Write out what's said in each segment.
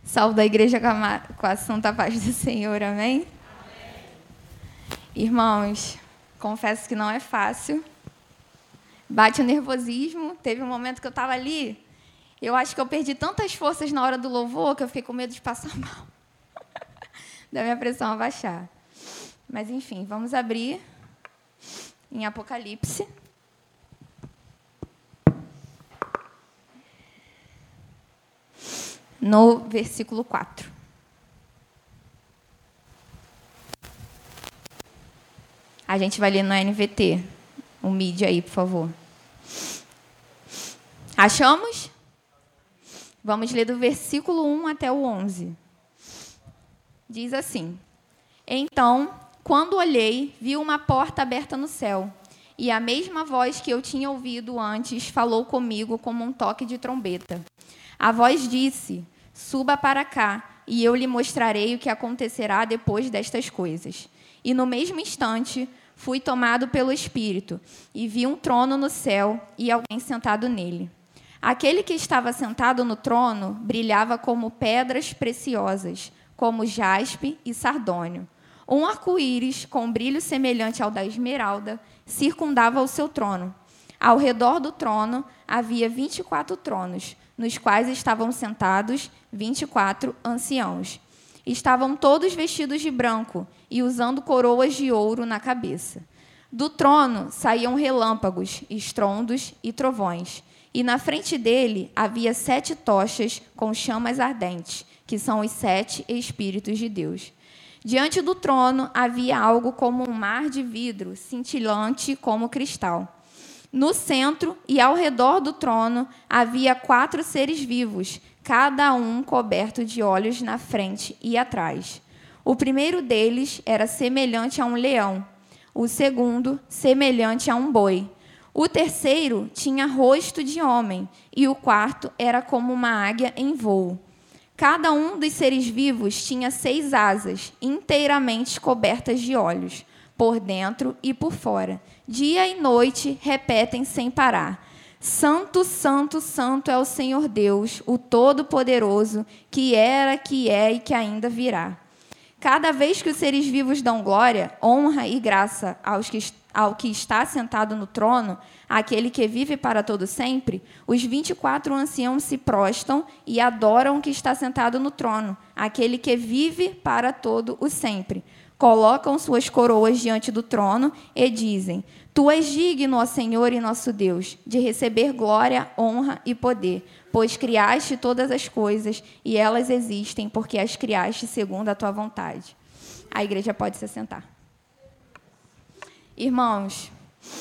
Salve da igreja com a santa paz do Senhor, amém? Amém? Irmãos, confesso que não é fácil. Bate o nervosismo. Teve um momento que eu estava ali, eu acho que eu perdi tantas forças na hora do louvor que eu fiquei com medo de passar mal. Da minha pressão abaixar. Mas, enfim, vamos abrir em Apocalipse. No versículo 4. A gente vai ler no NVT. O mídia aí, por favor. Achamos? Vamos ler do versículo 1 até o 11. Diz assim: Então, quando olhei, vi uma porta aberta no céu, e a mesma voz que eu tinha ouvido antes falou comigo como um toque de trombeta. A voz disse: Suba para cá, e eu lhe mostrarei o que acontecerá depois destas coisas. E no mesmo instante, fui tomado pelo Espírito, e vi um trono no céu e alguém sentado nele. Aquele que estava sentado no trono brilhava como pedras preciosas, como jaspe e sardônio. Um arco-íris, com brilho semelhante ao da esmeralda, circundava o seu trono. Ao redor do trono havia 24 tronos, nos quais estavam sentados 24 anciãos. Estavam todos vestidos de branco e usando coroas de ouro na cabeça. Do trono saíam relâmpagos, estrondos e trovões. E na frente dele havia 7 tochas com chamas ardentes, que são os 7 Espíritos de Deus. Diante do trono havia algo como um mar de vidro, cintilante como cristal. No centro e ao redor do trono havia 4 seres vivos, cada um coberto de olhos na frente e atrás. O primeiro deles era semelhante a um leão, o segundo semelhante a um boi. O terceiro tinha rosto de homem e o quarto era como uma águia em voo. Cada um dos seres vivos tinha 6 asas, inteiramente cobertas de olhos, por dentro e por fora. Dia e noite repetem sem parar: Santo, Santo, Santo é o Senhor Deus, o Todo-Poderoso, que era, que é e que ainda virá. Cada vez que os seres vivos dão glória, honra e graça ao que está sentado no trono, aquele que vive para todo sempre, os 24 anciãos se prostram e adoram o que está sentado no trono, aquele que vive para todo o sempre. Colocam suas coroas diante do trono e dizem: Tu és digno, ó Senhor e nosso Deus, de receber glória, honra e poder, pois criaste todas as coisas e elas existem porque as criaste segundo a tua vontade. A igreja pode se sentar. Irmãos,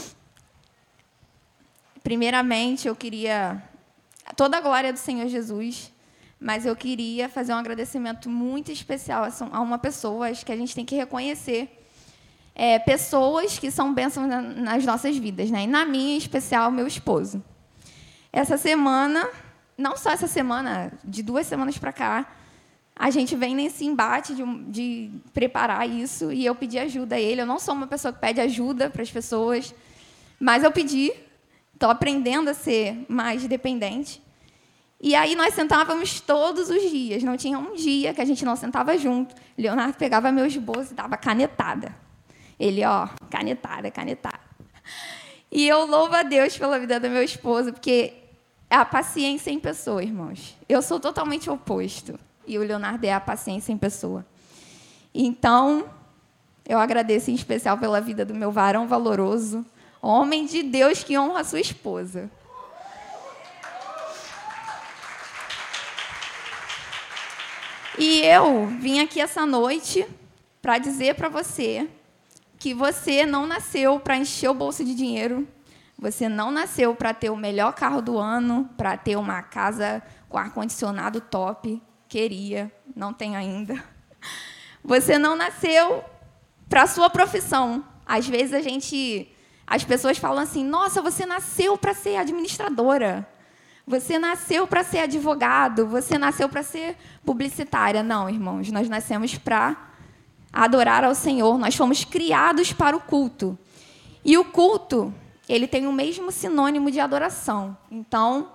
primeiramente eu queria toda a glória do Senhor Jesus, mas eu queria fazer um agradecimento muito especial a uma pessoa que a gente tem que reconhecer. Pessoas que são bênçãos nas nossas vidas, né? E na minha, em especial, meu esposo. Essa semana, não só essa semana, de 2 semanas para cá, a gente vem nesse embate de preparar isso, e eu pedi ajuda a ele. Eu não sou uma pessoa que pede ajuda para as pessoas, mas eu pedi, estou aprendendo a ser mais dependente. E aí nós sentávamos todos os dias, não tinha um dia que a gente não sentava junto. Leonardo pegava meu esboço e dava canetada. Ele, canetada, canetada. E eu louvo a Deus pela vida do meu esposo, porque é a paciência em pessoa, irmãos. Eu sou totalmente oposto, e o Leonardo é a paciência em pessoa. Então, eu agradeço em especial pela vida do meu varão valoroso, homem de Deus que honra a sua esposa. E eu vim aqui essa noite para dizer para você que você não nasceu para encher o bolso de dinheiro, você não nasceu para ter o melhor carro do ano, para ter uma casa com ar-condicionado top, queria, não tem ainda. Você não nasceu para a sua profissão. Às vezes as pessoas falam assim: nossa, você nasceu para ser administradora. Você nasceu para ser advogado, você nasceu para ser publicitária. Não, irmãos, nós nascemos para adorar ao Senhor, nós fomos criados para o culto. E o culto, ele tem o mesmo sinônimo de adoração. Então,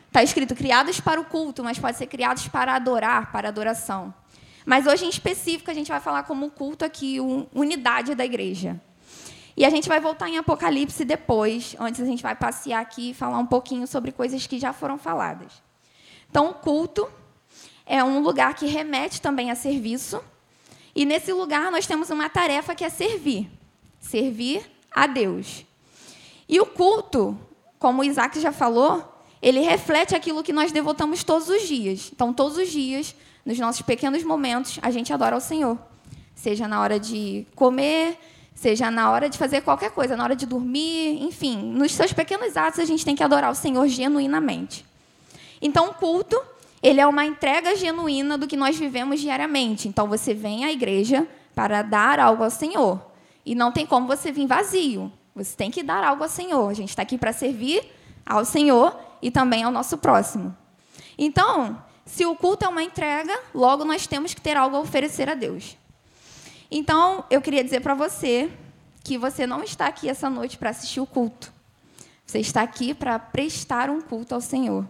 Está escrito criados para o culto, mas pode ser criados para adorar, para adoração. Mas hoje, em específico, a gente vai falar como culto aqui, unidade da igreja. E a gente vai voltar em Apocalipse depois, antes a gente vai passear aqui e falar um pouquinho sobre coisas que já foram faladas. Então, o culto é um lugar que remete também a serviço. E nesse lugar nós temos uma tarefa que é servir. Servir a Deus. E o culto, como o Isaac já falou, ele reflete aquilo que nós devotamos todos os dias. Então, todos os dias, nos nossos pequenos momentos, a gente adora ao Senhor. Seja na hora de comer, seja na hora de fazer qualquer coisa, na hora de dormir, enfim. Nos seus pequenos atos, a gente tem que adorar o Senhor genuinamente. Então, o culto, ele é uma entrega genuína do que nós vivemos diariamente. Então, você vem à igreja para dar algo ao Senhor. E não tem como você vir vazio. Você tem que dar algo ao Senhor. A gente está aqui para servir ao Senhor e também ao nosso próximo. Então, se o culto é uma entrega, logo nós temos que ter algo a oferecer a Deus. Então, eu queria dizer para você que você não está aqui essa noite para assistir o culto. Você está aqui para prestar um culto ao Senhor.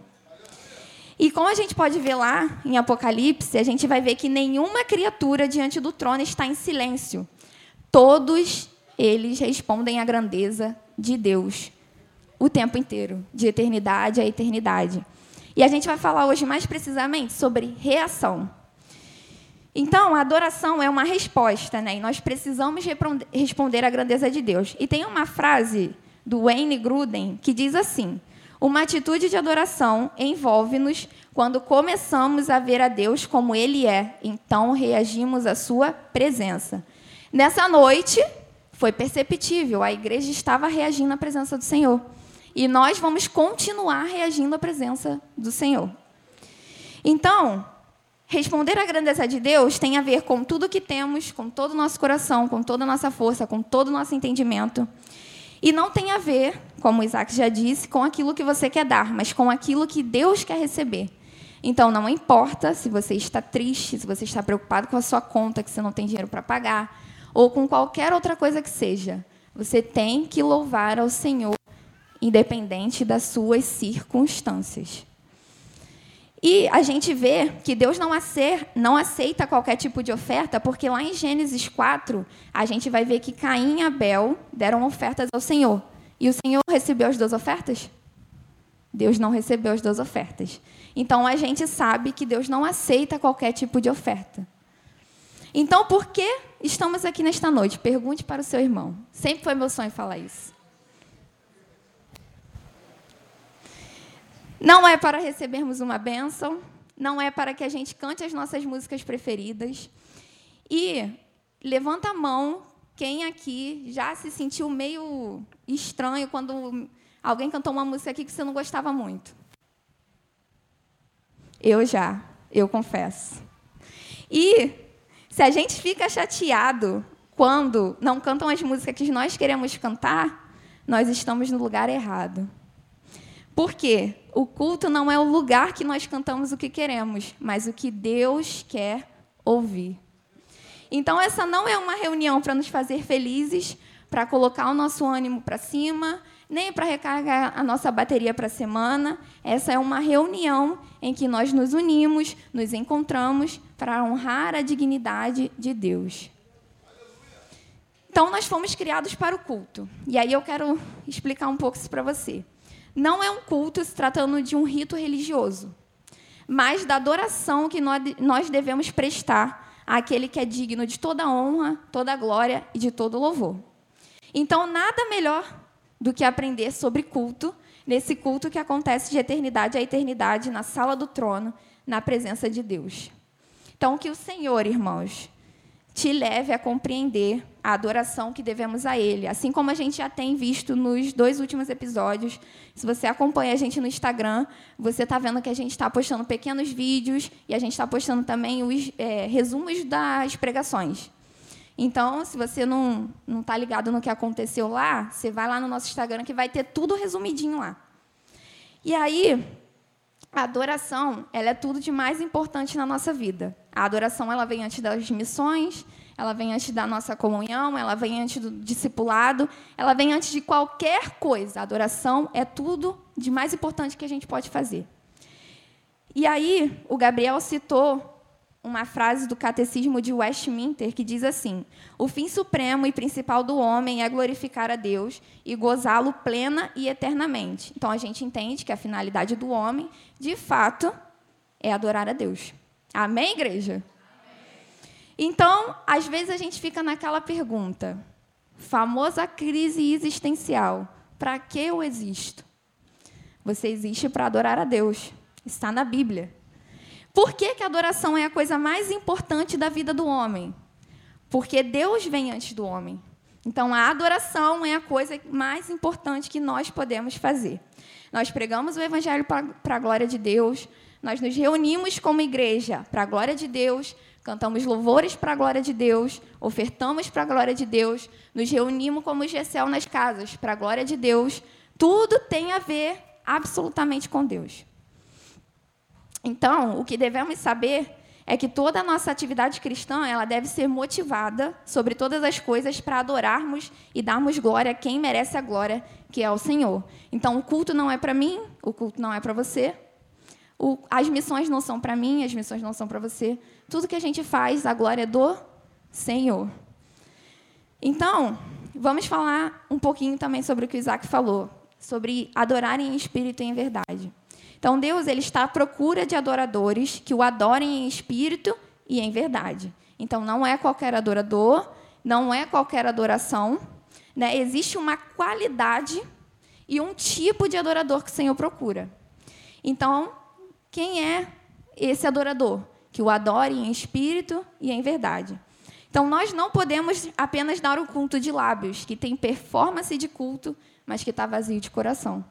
E como a gente pode ver lá em Apocalipse, a gente vai ver que nenhuma criatura diante do trono está em silêncio. Todos eles respondem à grandeza de Deus o tempo inteiro, de eternidade a eternidade. E a gente vai falar hoje mais precisamente sobre reação. Então, a adoração é uma resposta, né? E nós precisamos responder à grandeza de Deus. E tem uma frase do Wayne Grudem que diz assim: uma atitude de adoração envolve-nos quando começamos a ver a Deus como Ele é, então reagimos à sua presença. Nessa noite, foi perceptível, a igreja estava reagindo à presença do Senhor. E nós vamos continuar reagindo à presença do Senhor. Então, responder à grandeza de Deus tem a ver com tudo que temos, com todo o nosso coração, com toda a nossa força, com todo o nosso entendimento. E não tem a ver, como o Isaac já disse, com aquilo que você quer dar, mas com aquilo que Deus quer receber. Então, não importa se você está triste, se você está preocupado com a sua conta, que você não tem dinheiro para pagar, ou com qualquer outra coisa que seja, você tem que louvar ao Senhor, independente das suas circunstâncias. E a gente vê que Deus não aceita qualquer tipo de oferta, porque lá em Gênesis 4, a gente vai ver que Caim e Abel deram ofertas ao Senhor. E o Senhor recebeu as 2 ofertas? Deus não recebeu as 2 ofertas. Então, a gente sabe que Deus não aceita qualquer tipo de oferta. Então, por que estamos aqui nesta noite? Pergunte para o seu irmão. Sempre foi meu sonho falar isso. Não é para recebermos uma bênção, não é para que a gente cante as nossas músicas preferidas. E levanta a mão quem aqui já se sentiu meio estranho quando alguém cantou uma música aqui que você não gostava muito. Eu confesso. E se a gente fica chateado quando não cantam as músicas que nós queremos cantar, nós estamos no lugar errado. Por quê? O culto não é o lugar que nós cantamos o que queremos, mas o que Deus quer ouvir. Então, essa não é uma reunião para nos fazer felizes, para colocar o nosso ânimo para cima, nem para recarregar a nossa bateria para a semana. Essa é uma reunião em que nós nos unimos, nos encontramos para honrar a dignidade de Deus. Então, nós fomos criados para o culto. E aí eu quero explicar um pouco isso para você. Não é um culto se tratando de um rito religioso, mas da adoração que nós devemos prestar àquele que é digno de toda honra, toda glória e de todo louvor. Então, nada melhor do que aprender sobre culto, nesse culto que acontece de eternidade a eternidade, na sala do trono, na presença de Deus. Então, que o Senhor, irmãos, te leve a compreender a adoração que devemos a Ele. Assim como a gente já tem visto nos 2 últimos episódios, se você acompanha a gente no Instagram, você está vendo que a gente está postando pequenos vídeos e a gente está postando também os resumos das pregações. Então, se você não está ligado no que aconteceu lá, você vai lá no nosso Instagram que vai ter tudo resumidinho lá. E aí, a adoração, ela é tudo de mais importante na nossa vida. A adoração, ela vem antes das missões, ela vem antes da nossa comunhão, ela vem antes do discipulado, ela vem antes de qualquer coisa. A adoração é tudo de mais importante que a gente pode fazer. E aí, o Gabriel citou uma frase do Catecismo de Westminster que diz assim: o fim supremo e principal do homem é glorificar a Deus e gozá-lo plena e eternamente. Então, a gente entende que a finalidade do homem, de fato, é adorar a Deus. Amém, igreja? Amém. Então, às vezes a gente fica naquela pergunta, famosa crise existencial: para que eu existo? Você existe para adorar a Deus. Está na Bíblia. Por que a adoração é a coisa mais importante da vida do homem? Porque Deus vem antes do homem. Então, a adoração é a coisa mais importante que nós podemos fazer. Nós pregamos o Evangelho para a glória de Deus, nós nos reunimos como igreja para a glória de Deus, cantamos louvores para a glória de Deus, ofertamos para a glória de Deus, nos reunimos como GCL nas casas para a glória de Deus. Tudo tem a ver absolutamente com Deus. Então, o que devemos saber é que toda a nossa atividade cristã ela deve ser motivada, sobre todas as coisas, para adorarmos e darmos glória a quem merece a glória, que é o Senhor. Então, o culto não é para mim, o culto não é para você, as missões não são para mim, as missões não são para você. Tudo que a gente faz, a glória é do Senhor. Então, vamos falar um pouquinho também sobre o que o Isaac falou, sobre adorar em espírito e em verdade. Então, Deus ele está à procura de adoradores que o adorem em espírito e em verdade. Então, não é qualquer adorador, não é qualquer adoração, né? Existe uma qualidade e um tipo de adorador que o Senhor procura. Então, quem é esse adorador? Que o adore em espírito e em verdade. Então, nós não podemos apenas dar o culto de lábios, que tem performance de culto, mas que está vazio de coração.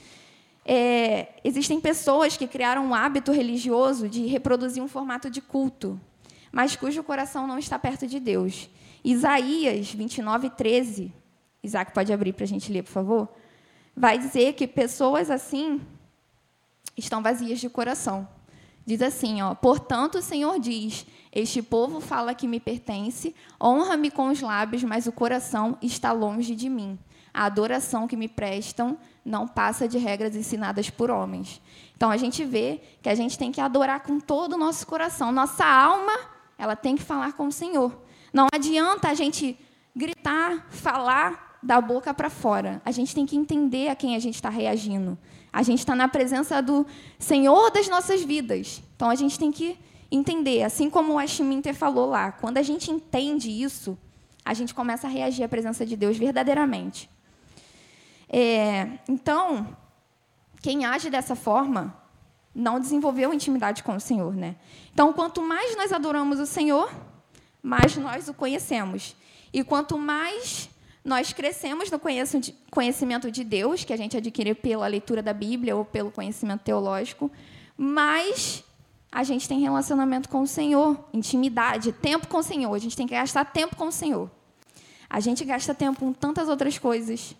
Existem pessoas que criaram um hábito religioso de reproduzir um formato de culto, mas cujo coração não está perto de Deus. Isaías 29:13, Isaac pode abrir para a gente ler, por favor? Vai dizer que pessoas assim estão vazias de coração. Diz assim, portanto, o Senhor diz, este povo fala que me pertence, honra-me com os lábios, mas o coração está longe de mim. A adoração que me prestam não passa de regras ensinadas por homens. Então, a gente vê que a gente tem que adorar com todo o nosso coração. Nossa alma, ela tem que falar com o Senhor. Não adianta a gente gritar, falar da boca para fora. A gente tem que entender a quem a gente está reagindo. A gente está na presença do Senhor das nossas vidas. Então, a gente tem que entender. Assim como o Westminster falou lá, quando a gente entende isso, a gente começa a reagir à presença de Deus verdadeiramente. Então, quem age dessa forma não desenvolveu intimidade com o Senhor, né? Então, quanto mais nós adoramos o Senhor, mais nós o conhecemos. E quanto mais nós crescemos no conhecimento de Deus, que a gente adquire pela leitura da Bíblia ou pelo conhecimento teológico, mais a gente tem relacionamento com o Senhor, intimidade, tempo com o Senhor. A gente tem que gastar tempo com o Senhor. A gente gasta tempo com tantas outras coisas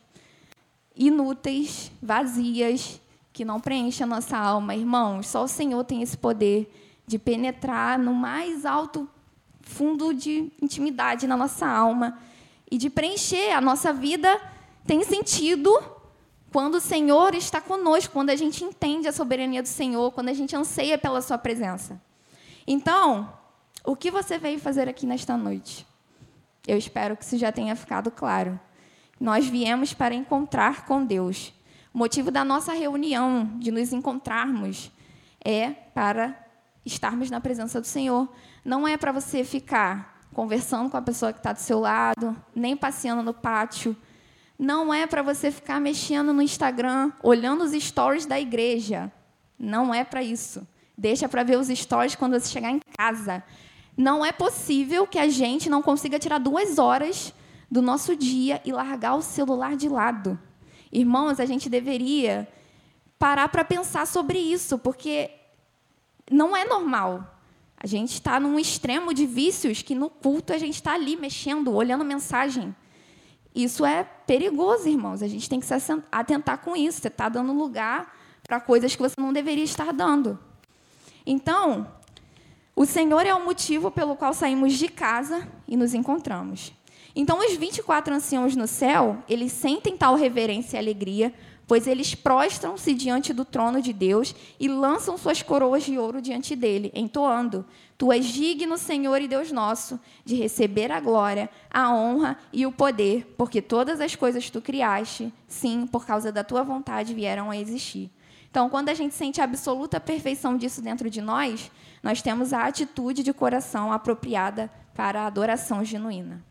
inúteis, vazias, que não preenchem a nossa alma. Irmãos, só o Senhor tem esse poder de penetrar no mais alto fundo de intimidade na nossa alma e de preencher. A nossa vida tem sentido quando o Senhor está conosco, quando a gente entende a soberania do Senhor, quando a gente anseia pela sua presença. Então, o que você veio fazer aqui nesta noite? Eu espero que isso já tenha ficado claro. Nós viemos para encontrar com Deus. O motivo da nossa reunião, de nos encontrarmos, é para estarmos na presença do Senhor. Não é para você ficar conversando com a pessoa que está do seu lado, nem passeando no pátio. Não é para você ficar mexendo no Instagram, olhando os stories da igreja. Não é para isso. Deixa para ver os stories quando você chegar em casa. Não é possível que a gente não consiga tirar 2 horas do nosso dia e largar o celular de lado. Irmãos, a gente deveria parar para pensar sobre isso, porque não é normal. A gente está num extremo de vícios que no culto a gente está ali mexendo, olhando mensagem. Isso é perigoso, irmãos. A gente tem que se atentar com isso. Você está dando lugar para coisas que você não deveria estar dando. Então, o Senhor é o motivo pelo qual saímos de casa e nos encontramos. Então, os 24 anciãos no céu, eles sentem tal reverência e alegria pois eles prostram-se diante do trono de Deus e lançam suas coroas de ouro diante dele, entoando: Tu és digno, Senhor e Deus nosso, de receber a glória, a honra e o poder, porque todas as coisas tu criaste, sim, por causa da tua vontade vieram a existir. Então, quando a gente sente a absoluta perfeição disso dentro de nós, nós temos a atitude de coração apropriada para a adoração genuína.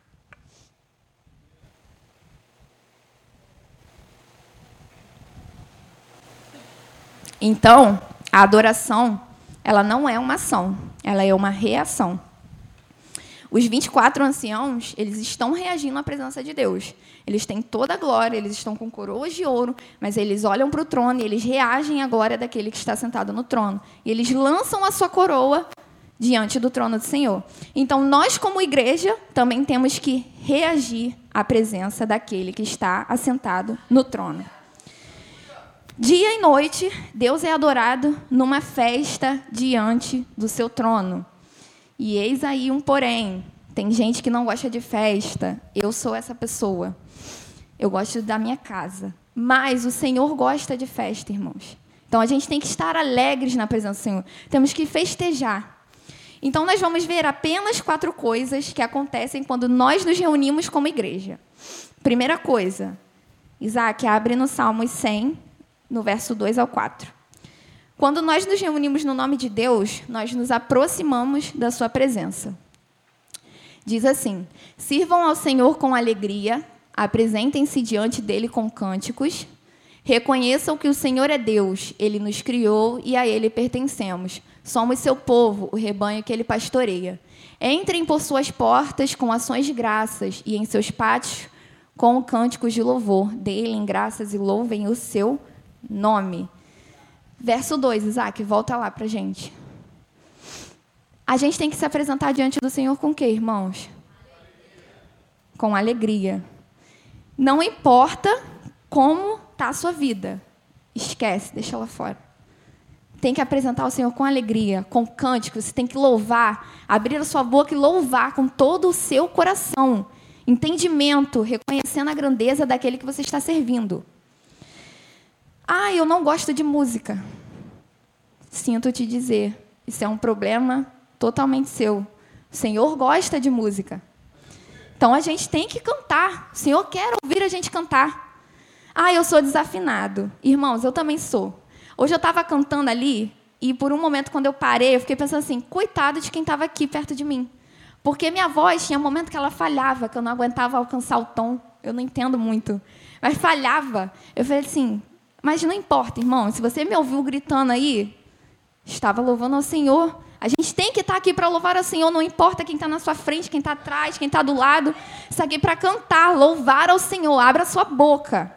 Então, a adoração, ela não é uma ação, ela é uma reação. Os 24 anciãos, eles estão reagindo à presença de Deus. Eles têm toda a glória, eles estão com coroas de ouro, mas eles olham para o trono e eles reagem à glória daquele que está sentado no trono. E eles lançam a sua coroa diante do trono do Senhor. Então, nós, como igreja, também temos que reagir à presença daquele que está assentado no trono. Dia e noite, Deus é adorado numa festa diante do seu trono. E eis aí um porém. Tem gente que não gosta de festa. Eu sou essa pessoa. Eu gosto da minha casa. Mas o Senhor gosta de festa, irmãos. Então, a gente tem que estar alegres na presença do Senhor. Temos que festejar. Então, nós vamos ver apenas 4 coisas que acontecem quando nós nos reunimos como igreja. Primeira coisa. Isaac, abre no Salmos 100, no verso 2 ao 4. Quando nós nos reunimos no nome de Deus, nós nos aproximamos da sua presença. Diz assim: sirvam ao Senhor com alegria, apresentem-se diante dele com cânticos, reconheçam que o Senhor é Deus, ele nos criou e a ele pertencemos. Somos seu povo, o rebanho que ele pastoreia. Entrem por suas portas com ações de graças e em seus pátios com cânticos de louvor. Deem graças e louvem o seu nome. Verso 2, Isaac, volta lá para a gente. A gente tem que se apresentar diante do Senhor com o quê, irmãos? Com alegria. Não importa como está a sua vida. Esquece, deixa ela fora. Tem que apresentar o Senhor com alegria, com cântico. Você tem que louvar, abrir a sua boca e louvar com todo o seu coração. Entendimento, reconhecendo a grandeza daquele que você está servindo. Ah, eu não gosto de música. Sinto te dizer, isso é um problema totalmente seu. O Senhor gosta de música. Então, a gente tem que cantar. O Senhor quer ouvir a gente cantar. Ah, eu sou desafinado. Irmãos, eu também sou. Hoje eu estava cantando ali e, por um momento, quando eu parei, eu fiquei pensando assim, coitado de quem estava aqui perto de mim. Porque minha voz tinha um momento que ela falhava, que eu não aguentava alcançar o tom. Eu não entendo muito. Mas falhava. Eu falei assim... Mas não importa, irmão, se você me ouviu gritando aí, estava louvando ao Senhor. A gente tem que estar aqui para louvar ao Senhor, não importa quem está na sua frente, quem está atrás, quem está do lado. Isso aqui é para cantar, louvar ao Senhor, abra a sua boca.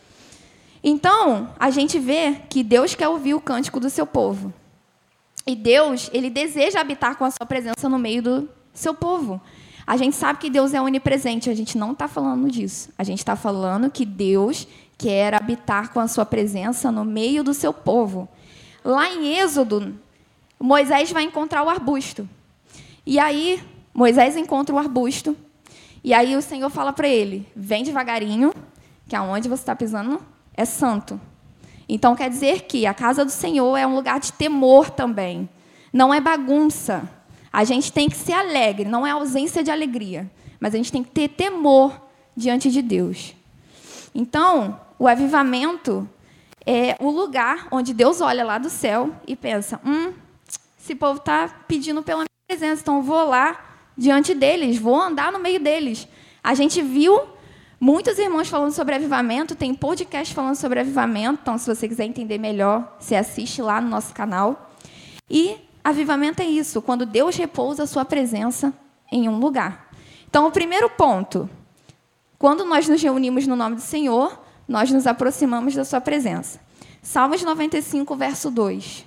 Então, a gente vê que Deus quer ouvir o cântico do seu povo. E Deus, ele deseja habitar com a sua presença no meio do seu povo. A gente sabe que Deus é onipresente, a gente não está falando disso. A gente está falando que Deus quer habitar com a sua presença no meio do seu povo. Lá em Êxodo, Moisés vai encontrar o arbusto. E aí, Moisés encontra o arbusto. E aí o Senhor fala para ele, vem devagarinho, que aonde você está pisando é santo. Então, quer dizer que a casa do Senhor é um lugar de temor também. Não é bagunça. A gente tem que ser alegre, não é ausência de alegria. Mas a gente tem que ter temor diante de Deus. Então, o avivamento é o lugar onde Deus olha lá do céu e pensa, esse povo está pedindo pela minha presença, então eu vou lá diante deles, vou andar no meio deles. A gente viu muitos irmãos falando sobre avivamento, tem podcast falando sobre avivamento, então se você quiser entender melhor, você assiste lá no nosso canal. E avivamento é isso, quando Deus repousa a sua presença em um lugar. Então, o primeiro ponto, quando nós nos reunimos no nome do Senhor, nós nos aproximamos da sua presença. Salmos 95, verso 2.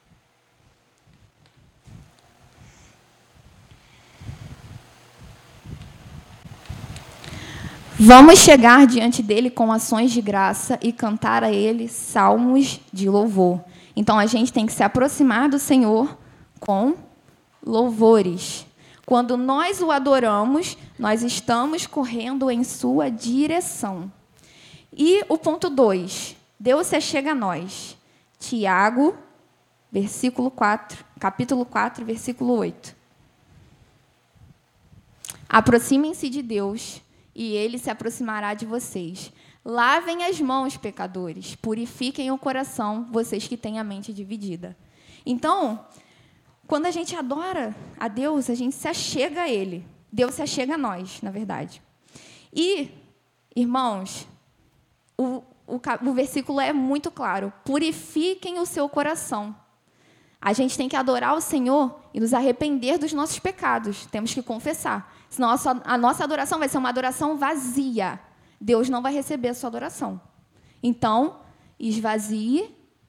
Vamos chegar diante dele com ações de graça e cantar a ele salmos de louvor. Então, a gente tem que se aproximar do Senhor com louvores. Quando nós o adoramos, nós estamos correndo em sua direção. E o ponto 2, Deus se achega a nós. Tiago, capítulo 4, versículo 8. Aproximem-se de Deus, e Ele se aproximará de vocês. Lavem as mãos, pecadores. Purifiquem o coração, vocês que têm a mente dividida. Então, quando a gente adora a Deus, a gente se achega a Ele. Deus se achega a nós, na verdade. E, irmãos, o versículo é muito claro. Purifiquem o seu coração. A gente tem que adorar o Senhor e nos arrepender dos nossos pecados. Temos que confessar. Senão a nossa adoração vai ser uma adoração vazia. Deus não vai receber a sua adoração. Então, esvazie,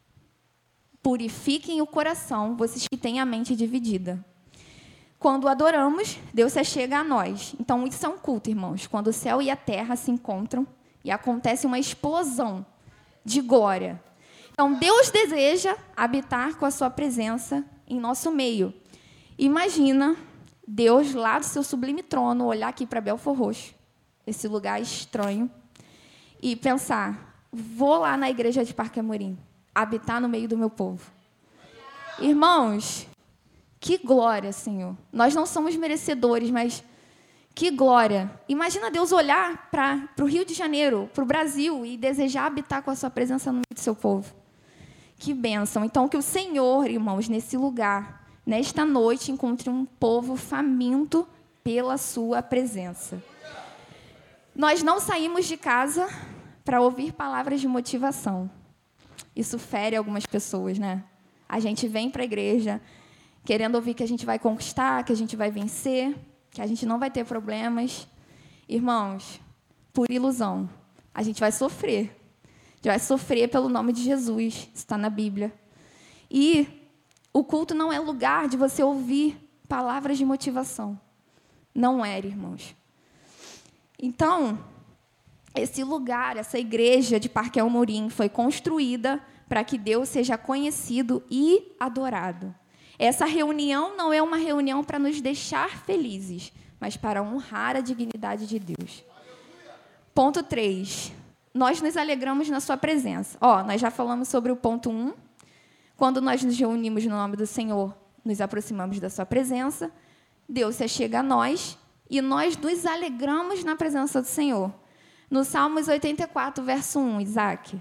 purifiquem o coração, vocês que têm a mente dividida. Quando adoramos, Deus se achega a nós. Então, isso é um culto, irmãos. Quando o céu e a terra se encontram e acontece uma explosão de glória. Então, Deus deseja habitar com a sua presença em nosso meio. Imagina Deus lá do seu sublime trono, olhar aqui para Belford Roxo, esse lugar estranho, e pensar, vou lá na igreja de Parque Amorim, habitar no meio do meu povo. Irmãos, que glória, Senhor. Nós não somos merecedores, mas que glória. Imagina Deus olhar para o Rio de Janeiro, para o Brasil, e desejar habitar com a sua presença no meio do seu povo. Que bênção. Então, que o Senhor, irmãos, nesse lugar, nesta noite, encontre um povo faminto pela sua presença. Nós não saímos de casa para ouvir palavras de motivação. Isso fere algumas pessoas, né? A gente vem para a igreja querendo ouvir que a gente vai conquistar, que a gente vai vencer, que a gente não vai ter problemas. Irmãos, por ilusão, a gente vai sofrer. A gente vai sofrer pelo nome de Jesus, isso está na Bíblia. E o culto não é lugar de você ouvir palavras de motivação. Não é, irmãos. Então, esse lugar, essa igreja de Parque Amorim foi construída para que Deus seja conhecido e adorado. Essa reunião não é uma reunião para nos deixar felizes, mas para honrar a dignidade de Deus. Ponto 3. Nós nos alegramos na sua presença. Nós já falamos sobre o ponto 1. Quando nós nos reunimos no nome do Senhor, nos aproximamos da sua presença, Deus se achega a nós e nós nos alegramos na presença do Senhor. No Salmos 84, verso 1, Isaac.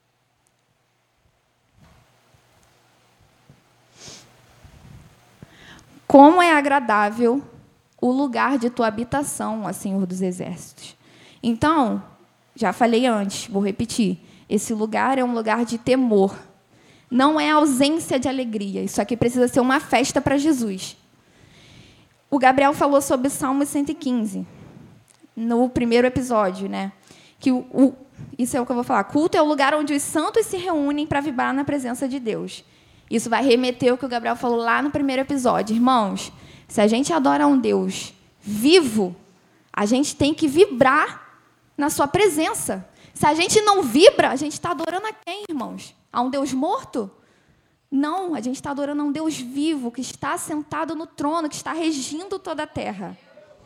Como é agradável o lugar de tua habitação, ó Senhor dos Exércitos. Então, já falei antes, vou repetir, esse lugar é um lugar de temor. Não é ausência de alegria. Isso aqui precisa ser uma festa para Jesus. O Gabriel falou sobre o Salmo 115, no primeiro episódio, né? Que isso é o que eu vou falar. Culto é o lugar onde os santos se reúnem para vibrar na presença de Deus. Isso vai remeter ao que o Gabriel falou lá no primeiro episódio. Irmãos, se a gente adora um Deus vivo, a gente tem que vibrar na sua presença. Se a gente não vibra, a gente está adorando a quem, irmãos? A um Deus morto? Não, a gente está adorando a um Deus vivo, que está sentado no trono, que está regindo toda a terra.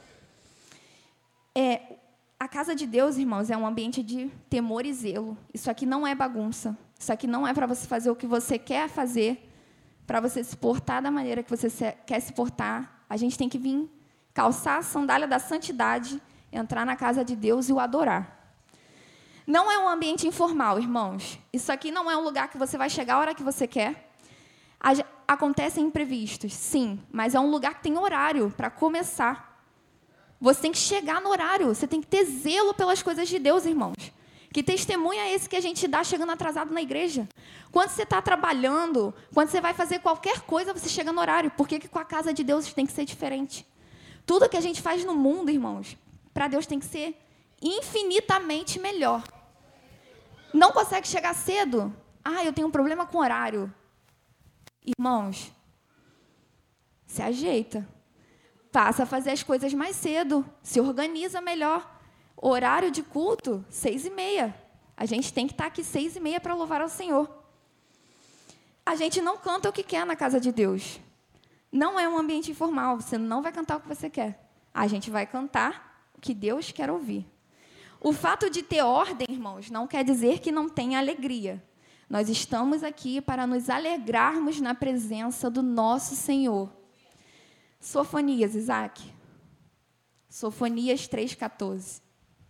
A casa de Deus, irmãos, é um ambiente de temor e zelo. Isso aqui não é bagunça. Isso aqui não é para você fazer o que você quer fazer, para você se portar da maneira que você quer se portar. A gente tem que vir calçar a sandália da santidade, entrar na casa de Deus e o adorar. Não é um ambiente informal, irmãos. Isso aqui não é um lugar que você vai chegar a hora que você quer. Acontecem imprevistos, sim, mas é um lugar que tem horário para começar. Você tem que chegar no horário, você tem que ter zelo pelas coisas de Deus, irmãos. Que testemunho é esse que a gente dá chegando atrasado na igreja? Quando você está trabalhando, quando você vai fazer qualquer coisa, você chega no horário. Por que com a casa de Deus tem que ser diferente? Tudo que a gente faz no mundo, irmãos, para Deus tem que ser infinitamente melhor. Não consegue chegar cedo? Eu tenho um problema com horário. Irmãos, se ajeita. Passa a fazer as coisas mais cedo. Se organiza melhor. Horário de culto, 6h30. A gente tem que estar aqui 6h30 para louvar ao Senhor. A gente não canta o que quer na casa de Deus. Não é um ambiente informal. Você não vai cantar o que você quer. A gente vai cantar o que Deus quer ouvir. O fato de ter ordem, irmãos, não quer dizer que não tenha alegria. Nós estamos aqui para nos alegrarmos na presença do nosso Senhor. Sofonias, Isaac. Sofonias 3,14.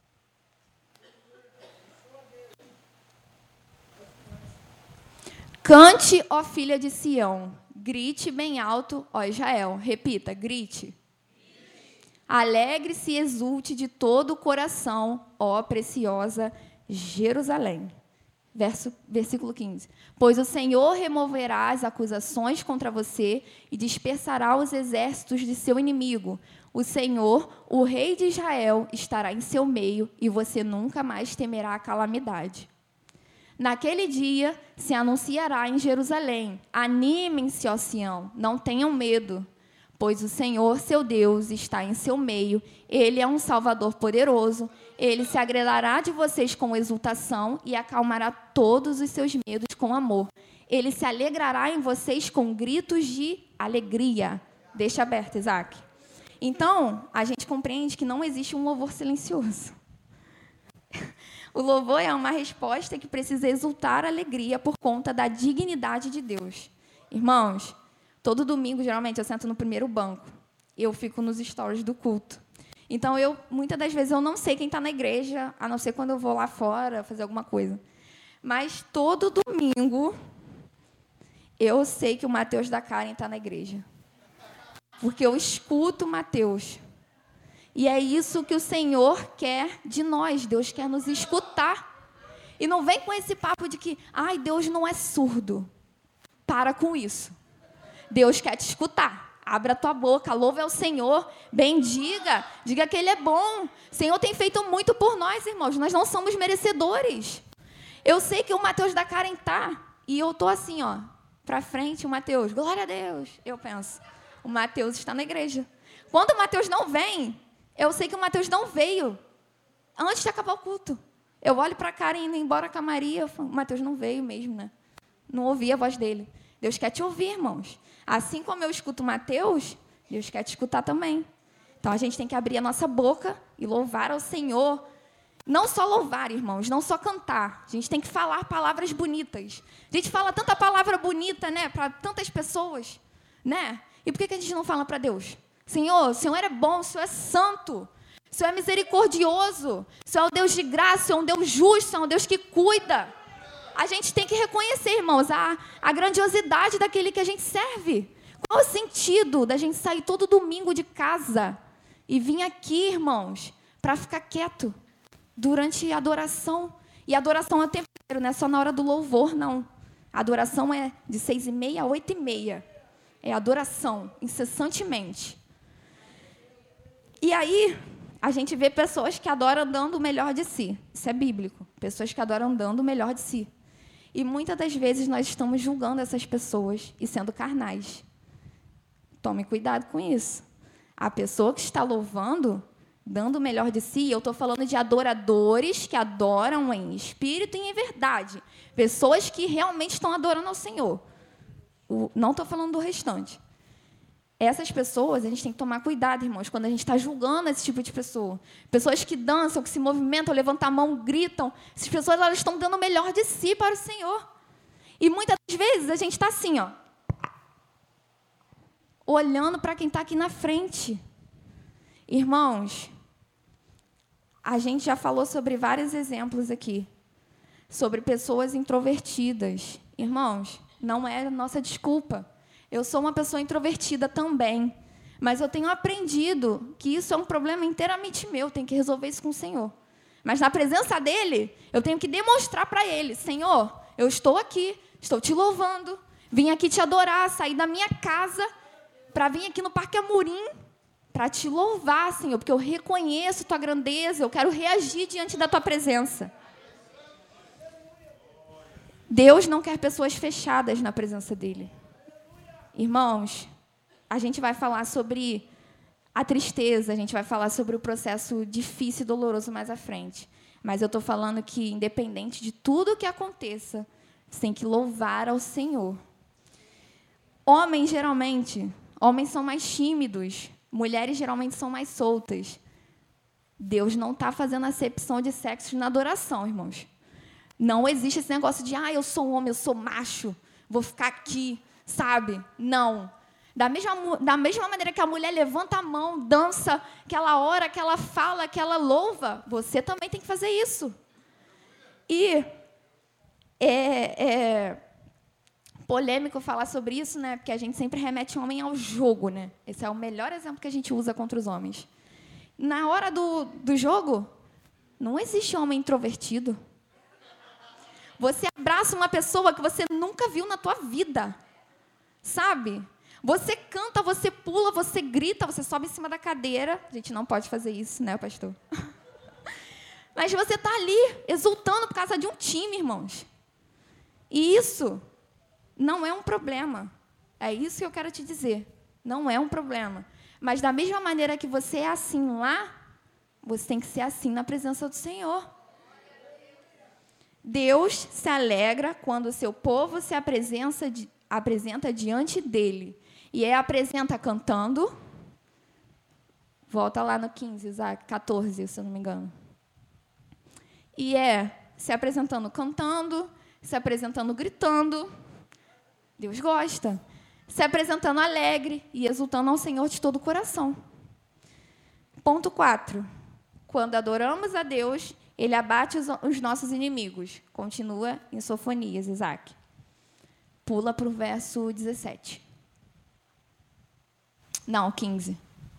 Cante, ó filha de Sião, grite bem alto, ó Israel. Repita, grite. Alegre-se e exulte de todo o coração, ó preciosa Jerusalém. Versículo 15. Pois o Senhor removerá as acusações contra você e dispersará os exércitos de seu inimigo. O Senhor, o Rei de Israel, estará em seu meio e você nunca mais temerá a calamidade. Naquele dia se anunciará em Jerusalém: animem-se, ó Sião, não tenham medo, pois o Senhor, seu Deus, está em seu meio. Ele é um Salvador poderoso. Ele se agradará de vocês com exultação e acalmará todos os seus medos com amor. Ele se alegrará em vocês com gritos de alegria. Deixa aberto, Isaac. Então, a gente compreende que não existe um louvor silencioso. O louvor é uma resposta que precisa exultar alegria por conta da dignidade de Deus. Irmãos, todo domingo, geralmente, eu sento no primeiro banco. Eu fico nos stories do culto. Então, muitas das vezes, eu não sei quem está na igreja, a não ser quando eu vou lá fora fazer alguma coisa. Mas, todo domingo, eu sei que o Mateus da Karen está na igreja. Porque eu escuto o Mateus. E é isso que o Senhor quer de nós. Deus quer nos escutar. E não vem com esse papo de que, ai, Deus não é surdo. Para com isso. Deus quer te escutar. Abra a tua boca, louve ao Senhor, bendiga, diga que Ele é bom. O Senhor tem feito muito por nós, irmãos. Nós não somos merecedores. Eu sei que o Mateus da Karen está. E eu estou assim, ó, para frente, o Mateus, glória a Deus. Eu penso, o Mateus está na igreja. Quando o Mateus não vem, eu sei que o Mateus não veio antes de acabar o culto. Eu olho para a Karen indo embora com a Maria, eu falo, o Mateus não veio mesmo, né? Não ouvi a voz dele. Deus quer te ouvir, irmãos. Assim como eu escuto o Mateus, Deus quer te escutar também. Então, a gente tem que abrir a nossa boca e louvar ao Senhor. Não só louvar, irmãos, não só cantar. A gente tem que falar palavras bonitas. A gente fala tanta palavra bonita, né, para tantas pessoas, né? E por que a gente não fala para Deus? Senhor, o Senhor é bom, o Senhor é santo, o Senhor é misericordioso, o Senhor é um Deus de graça, é um Deus justo, é um Deus que cuida. A gente tem que reconhecer, irmãos, a grandiosidade daquele que a gente serve. Qual o sentido da gente sair todo domingo de casa e vir aqui, irmãos, para ficar quieto durante a adoração? E a adoração é o tempo inteiro, não é só na hora do louvor, não. A adoração é de 6h30 a 8h30. É adoração, incessantemente. E aí, a gente vê pessoas que adoram dando o melhor de si. Isso é bíblico. Pessoas que adoram dando o melhor de si. E muitas das vezes nós estamos julgando essas pessoas e sendo carnais. Tome cuidado com isso. A pessoa que está louvando, dando o melhor de si, eu estou falando de adoradores que adoram em espírito e em verdade. Pessoas que realmente estão adorando ao Senhor. Não estou falando do restante. Essas pessoas, a gente tem que tomar cuidado, irmãos, quando a gente está julgando esse tipo de pessoa. Pessoas que dançam, que se movimentam, levantam a mão, gritam. Essas pessoas, elas estão dando o melhor de si para o Senhor. E muitas vezes a gente está assim, ó, olhando para quem está aqui na frente. Irmãos, a gente já falou sobre vários exemplos aqui, sobre pessoas introvertidas. Irmãos, não é nossa desculpa. Eu sou uma pessoa introvertida também, mas eu tenho aprendido que isso é um problema inteiramente meu, eu tenho que resolver isso com o Senhor. Mas na presença dEle, eu tenho que demonstrar para Ele, Senhor, eu estou aqui, estou te louvando, vim aqui te adorar, saí da minha casa para vir aqui no Parque Amorim, para te louvar, Senhor, porque eu reconheço tua grandeza, eu quero reagir diante da tua presença. Deus não quer pessoas fechadas na presença dEle. Irmãos, a gente vai falar sobre a tristeza, a gente vai falar sobre o processo difícil e doloroso mais à frente. Mas eu estou falando que, independente de tudo o que aconteça, você tem que louvar ao Senhor. Homens são mais tímidos, mulheres geralmente são mais soltas. Deus não está fazendo acepção de sexos na adoração, irmãos. Não existe esse negócio de, eu sou homem, eu sou macho, vou ficar aqui, sabe? Não. Da mesma maneira que a mulher levanta a mão, dança, que ela ora, que ela fala, que ela louva, você também tem que fazer isso. E é polêmico falar sobre isso, né? Porque a gente sempre remete o homem ao jogo, né? Esse é o melhor exemplo que a gente usa contra os homens. Na hora do jogo, não existe homem introvertido. Você abraça uma pessoa que você nunca viu na tua vida, sabe? Você canta, você pula, você grita, você sobe em cima da cadeira. A gente não pode fazer isso, né, pastor? Mas você está ali, exultando por causa de um time, irmãos. E isso não é um problema. É isso que eu quero te dizer. Não é um problema. Mas da mesma maneira que você é assim lá, você tem que ser assim na presença do Senhor. Deus se alegra quando o seu povo se apresenta diante dele. E apresenta cantando. Volta lá no 15, Isaac, 14, se eu não me engano. E se apresentando cantando, se apresentando gritando. Deus gosta. Se apresentando alegre e exultando ao Senhor de todo o coração. Ponto 4. Quando adoramos a Deus, Ele abate os nossos inimigos. Continua em Sofonias, Isaac. Pula para o verso 17. Não, 15.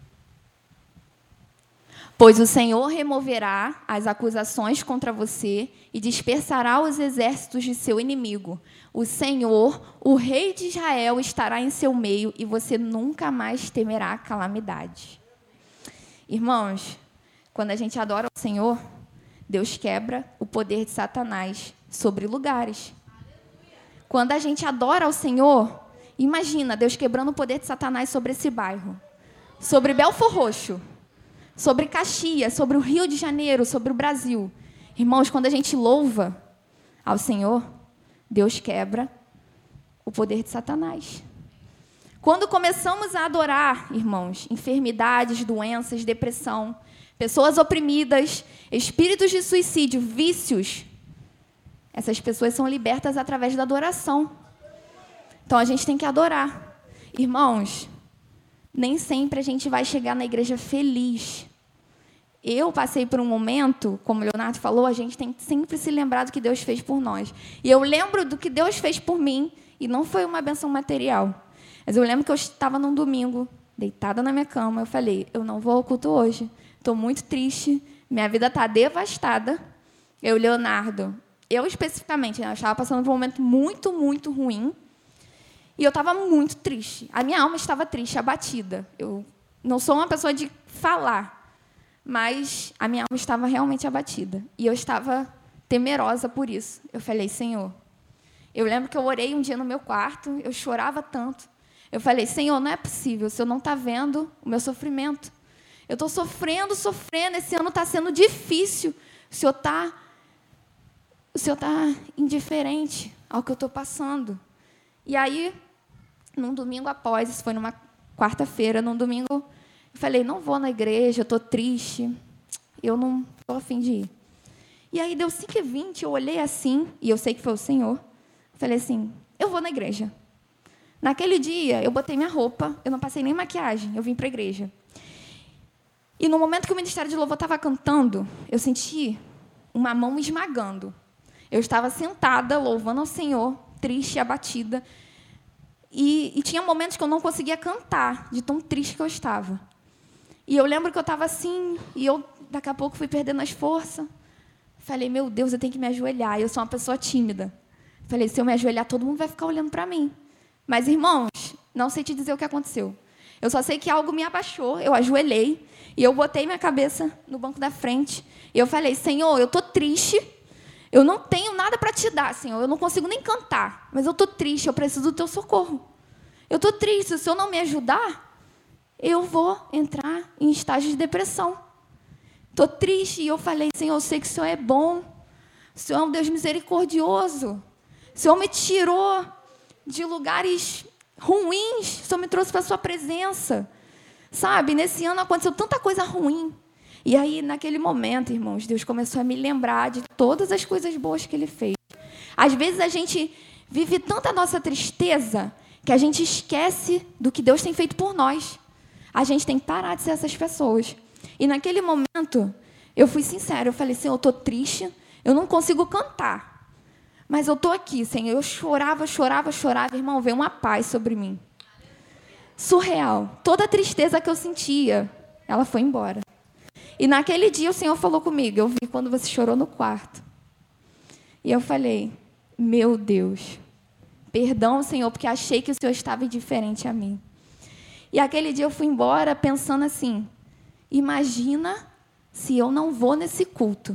Pois o Senhor removerá as acusações contra você e dispersará os exércitos de seu inimigo. O Senhor, o Rei de Israel, estará em seu meio e você nunca mais temerá calamidade. Irmãos, quando a gente adora o Senhor, Deus quebra o poder de Satanás sobre lugares. Quando a gente adora o Senhor, imagina Deus quebrando o poder de Satanás sobre esse bairro, sobre Belfor Roxo, sobre Caxias, sobre o Rio de Janeiro, sobre o Brasil. Irmãos, quando a gente louva ao Senhor, Deus quebra o poder de Satanás. Quando começamos a adorar, irmãos, enfermidades, doenças, depressão, pessoas oprimidas, espíritos de suicídio, vícios, essas pessoas são libertas através da adoração. Então, a gente tem que adorar. Irmãos, nem sempre a gente vai chegar na igreja feliz. Eu passei por um momento, como o Leonardo falou, a gente tem que sempre se lembrar do que Deus fez por nós. E eu lembro do que Deus fez por mim, e não foi uma benção material. Mas eu lembro que eu estava num domingo, deitada na minha cama, eu falei, eu não vou ao culto hoje, estou muito triste, minha vida está devastada. Leonardo, eu especificamente, eu estava passando por um momento muito, muito ruim, e eu estava muito triste. A minha alma estava triste, abatida. Eu não sou uma pessoa de falar, mas a minha alma estava realmente abatida. E eu estava temerosa por isso. Eu falei, Senhor, eu lembro que eu orei um dia no meu quarto, eu chorava tanto. Eu falei, Senhor, não é possível, o Senhor não está vendo o meu sofrimento. Eu estou sofrendo, esse ano está sendo difícil. O Senhor está indiferente ao que eu estou passando. E aí, num domingo após, isso foi numa quarta-feira, num domingo, eu falei, não vou na igreja, eu estou triste, eu não estou a fim de ir. E aí deu 5h20, eu olhei assim, e eu sei que foi o Senhor, falei assim, eu vou na igreja. Naquele dia, eu botei minha roupa, eu não passei nem maquiagem, eu vim para a igreja. E no momento que o Ministério de Louvor estava cantando, eu senti uma mão me esmagando. Eu estava sentada, louvando ao Senhor, triste, abatida. E tinha momentos que eu não conseguia cantar, de tão triste que eu estava. E eu lembro que eu estava assim, e eu, daqui a pouco, fui perdendo as forças. Falei, meu Deus, eu tenho que me ajoelhar. Eu sou uma pessoa tímida. Falei, se eu me ajoelhar, todo mundo vai ficar olhando para mim. Mas, irmãos, não sei te dizer o que aconteceu. Eu só sei que algo me abaixou, eu ajoelhei, e eu botei minha cabeça no banco da frente. E eu falei, Senhor, eu estou triste. Eu não tenho nada para te dar, Senhor. Eu não consigo nem cantar. Mas eu estou triste, eu preciso do teu socorro. Eu estou triste. Se o Senhor não me ajudar, eu vou entrar em estágio de depressão. Estou triste. E eu falei, Senhor, eu sei que o Senhor é bom. O Senhor é um Deus misericordioso. O Senhor me tirou de lugares ruins. O Senhor me trouxe para a sua presença. Sabe, nesse ano aconteceu tanta coisa ruim. E aí, naquele momento, irmãos, Deus começou a me lembrar de todas as coisas boas que Ele fez. Às vezes, a gente vive tanta nossa tristeza que a gente esquece do que Deus tem feito por nós. A gente tem que parar de ser essas pessoas. E naquele momento, eu fui sincera. Eu falei, Senhor, eu estou triste, eu não consigo cantar. Mas eu estou aqui, Senhor. Eu chorava. Irmão, veio uma paz sobre mim. Surreal. Toda a tristeza que eu sentia, ela foi embora. E naquele dia o Senhor falou comigo. Eu vi quando você chorou no quarto. E eu falei, meu Deus, perdão, Senhor, porque achei que o Senhor estava indiferente a mim. E aquele dia eu fui embora pensando assim, imagina se eu não vou nesse culto.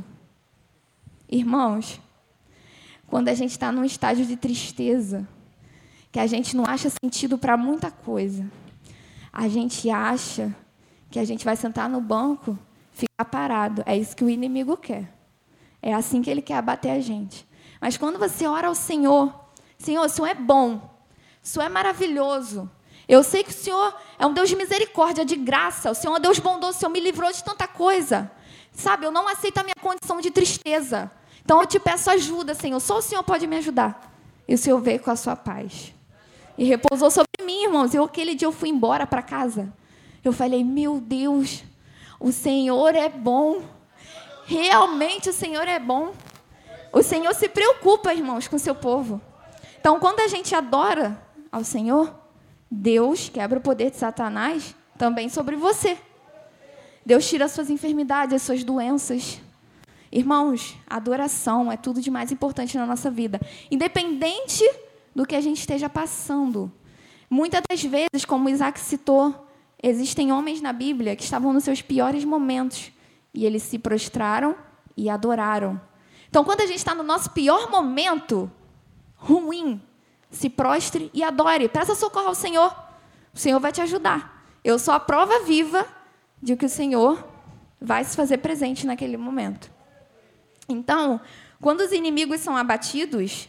Irmãos, quando a gente está num estágio de tristeza, que a gente não acha sentido para muita coisa, a gente acha que a gente vai sentar no banco, ficar parado. É isso que o inimigo quer. É assim que ele quer abater a gente. Mas quando você ora ao Senhor, Senhor, o Senhor é bom, o Senhor é maravilhoso. Eu sei que o Senhor é um Deus de misericórdia, de graça. O Senhor é um Deus bondoso, o Senhor me livrou de tanta coisa. Sabe, eu não aceito a minha condição de tristeza. Então eu te peço ajuda, Senhor. Só o Senhor pode me ajudar. E o Senhor veio com a sua paz. E repousou sobre mim, irmãos. E aquele dia eu fui embora para casa. Eu falei, meu Deus, o Senhor é bom. Realmente o Senhor é bom. O Senhor se preocupa, irmãos, com o seu povo. Então, quando a gente adora ao Senhor, Deus quebra o poder de Satanás também sobre você. Deus tira as suas enfermidades, as suas doenças. Irmãos, adoração é tudo de mais importante na nossa vida. Independente do que a gente esteja passando. Muitas das vezes, como Isaac citou, existem homens na Bíblia que estavam nos seus piores momentos. E eles se prostraram e adoraram. Então, quando a gente está no nosso pior momento, ruim, se prostre e adore. Peça socorro ao Senhor. O Senhor vai te ajudar. Eu sou a prova viva de que o Senhor vai se fazer presente naquele momento. Então, quando os inimigos são abatidos,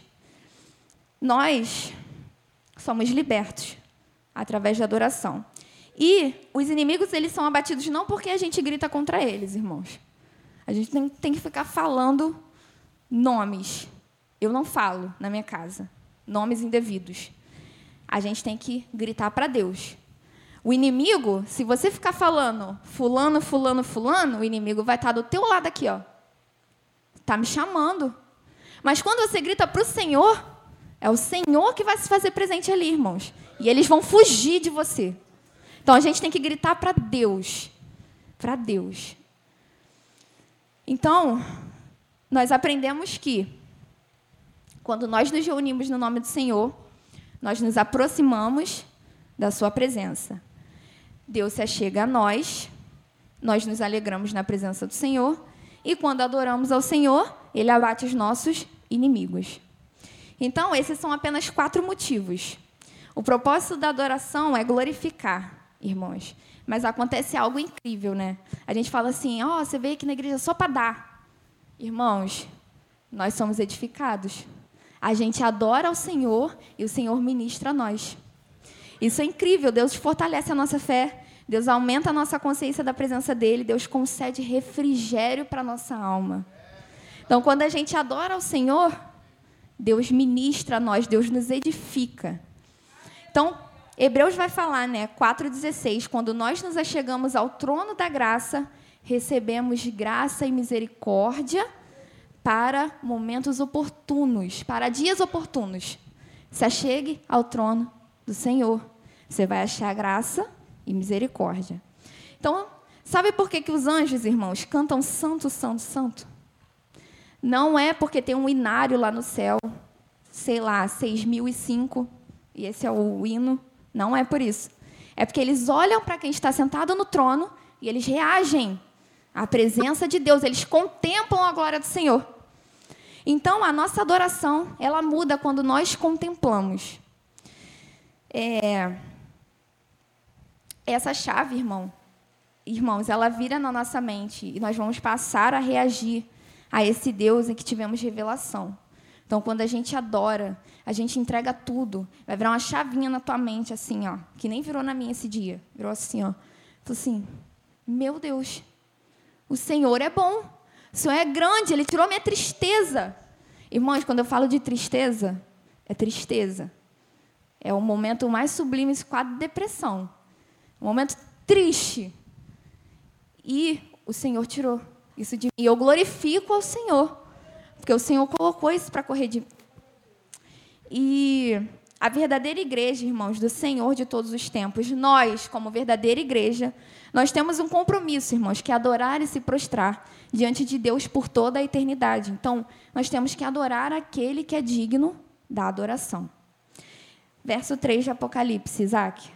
nós somos libertos através da adoração. E os inimigos, eles são abatidos não porque a gente grita contra eles, irmãos. A gente tem que ficar falando nomes. Eu não falo na minha casa. Nomes indevidos. A gente tem que gritar para Deus. O inimigo, se você ficar falando fulano, fulano, fulano, o inimigo vai estar do teu lado aqui, ó. Está me chamando. Mas quando você grita para o Senhor, é o Senhor que vai se fazer presente ali, irmãos. E eles vão fugir de você. Então, a gente tem que gritar para Deus. Para Deus. Então, nós aprendemos que, quando nós nos reunimos no nome do Senhor, nós nos aproximamos da sua presença. Deus se achega a nós nos alegramos na presença do Senhor, e quando adoramos ao Senhor, Ele abate os nossos inimigos. Então, esses são apenas 4 motivos. O propósito da adoração é glorificar, irmãos. Mas acontece algo incrível, né? A gente fala assim, você veio aqui na igreja só para dar. Irmãos, nós somos edificados. A gente adora ao Senhor e o Senhor ministra a nós. Isso é incrível. Deus fortalece a nossa fé. Deus aumenta a nossa consciência da presença dEle. Deus concede refrigério para a nossa alma. Então, quando a gente adora ao Senhor, Deus ministra a nós, Deus nos edifica. Então, Hebreus vai falar, 4,16, quando nós nos achegamos ao trono da graça, recebemos graça e misericórdia para momentos oportunos, para dias oportunos. Se achegue ao trono do Senhor. Você vai achar graça e misericórdia. Então, sabe por que os anjos, irmãos, cantam santo, santo, santo? Não é porque tem um inário lá no céu, 6.005, e esse é o hino. Não é por isso. É porque eles olham para quem está sentado no trono e eles reagem à presença de Deus. Eles contemplam a glória do Senhor. Então, a nossa adoração, ela muda quando nós contemplamos. Essa chave, irmãos, ela vira na nossa mente e nós vamos passar a reagir a esse Deus em que tivemos revelação. Então, quando a gente adora, a gente entrega tudo. Vai virar uma chavinha na tua mente, assim, que nem virou na minha esse dia. Virou assim, Falei assim, meu Deus, O Senhor é bom. O Senhor é grande, Ele tirou minha tristeza. Irmãos, quando eu falo de tristeza, é tristeza. É o momento mais sublime, esse quadro de depressão. Um momento triste. E o Senhor tirou isso de mim. E eu glorifico ao Senhor. Porque o Senhor colocou isso para correr de mim. E a verdadeira igreja, irmãos, do Senhor de todos os tempos, nós, como verdadeira igreja, nós temos um compromisso, irmãos, que é adorar e se prostrar diante de Deus por toda a eternidade. Então, nós temos que adorar aquele que é digno da adoração. Verso 3 de Apocalipse, Isaac.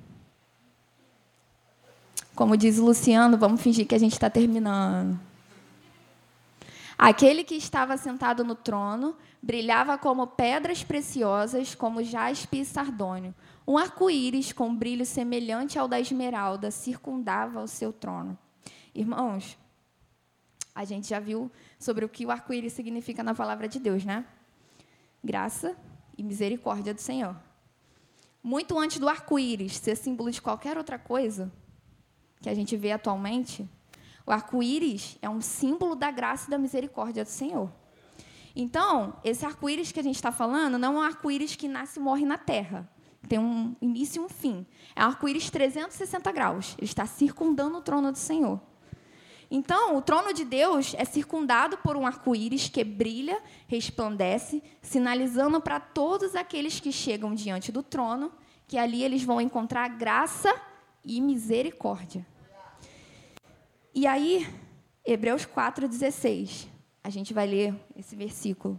Como diz o Luciano, vamos fingir que a gente está terminando. Aquele que estava sentado no trono brilhava como pedras preciosas, como jaspe e sardônio. Um arco-íris com brilho semelhante ao da esmeralda circundava o seu trono. Irmãos, a gente já viu sobre o que o arco-íris significa na palavra de Deus, né? Graça e misericórdia do Senhor. Muito antes do arco-íris ser símbolo de qualquer outra coisa que a gente vê atualmente, o arco-íris é um símbolo da graça e da misericórdia do Senhor. Então, esse arco-íris que a gente está falando não é um arco-íris que nasce e morre na terra. Tem um início e um fim. É um arco-íris 360 graus. Ele está circundando o trono do Senhor. Então, o trono de Deus é circundado por um arco-íris que brilha, resplandece, sinalizando para todos aqueles que chegam diante do trono que ali eles vão encontrar graça e misericórdia. E aí, Hebreus 4,16, a gente vai ler esse versículo.